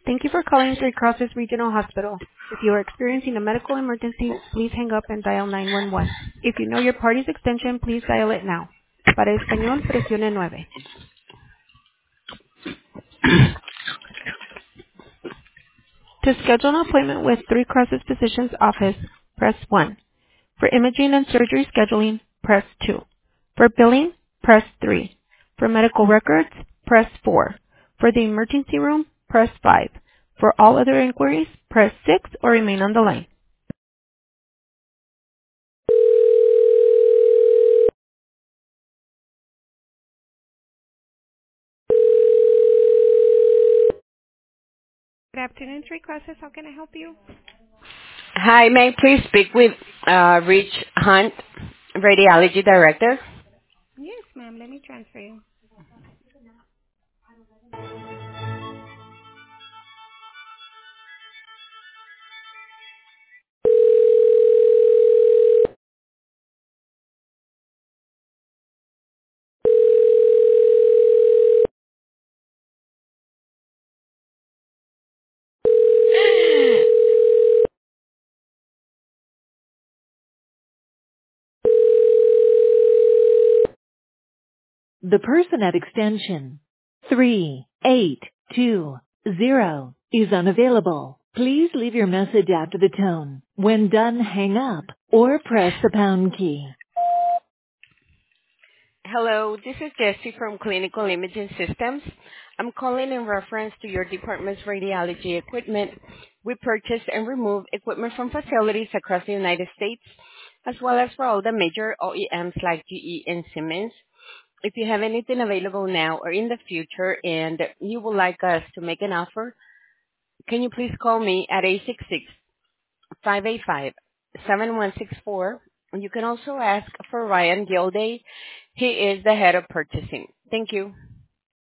Thank you for calling Three Crosses Regional Hospital. If you are experiencing a medical emergency, please hang up and dial 911. If you know your party's extension, please dial it now. Para español, presione 9. To schedule an appointment with Three Crosses Physician's Office, press 1. For imaging and surgery scheduling, press 2. For billing, press 3. For medical records, press 4. For the emergency room, press 5. For all other inquiries, press 6 or remain on the line. Good afternoon, Three Crosses. How can I help you? Hi, may I please speak with Rich Hunt, Radiology Director? Yes, ma'am. Let me transfer you. The person at extension 3820 is unavailable. Please leave your message after the tone. When done, hang up or press the pound key. Hello, this is Jessie from Clinical Imaging Systems. I'm calling in reference to your department's radiology equipment. We purchase and remove equipment from facilities across the United States, as well as for all the major OEMs like GE and Siemens. If you have anything available now or in the future and you would like us to make an offer, can you please call me at 866-585-7164. You can also ask for Ryan Gilday. He is the head of purchasing. Thank you.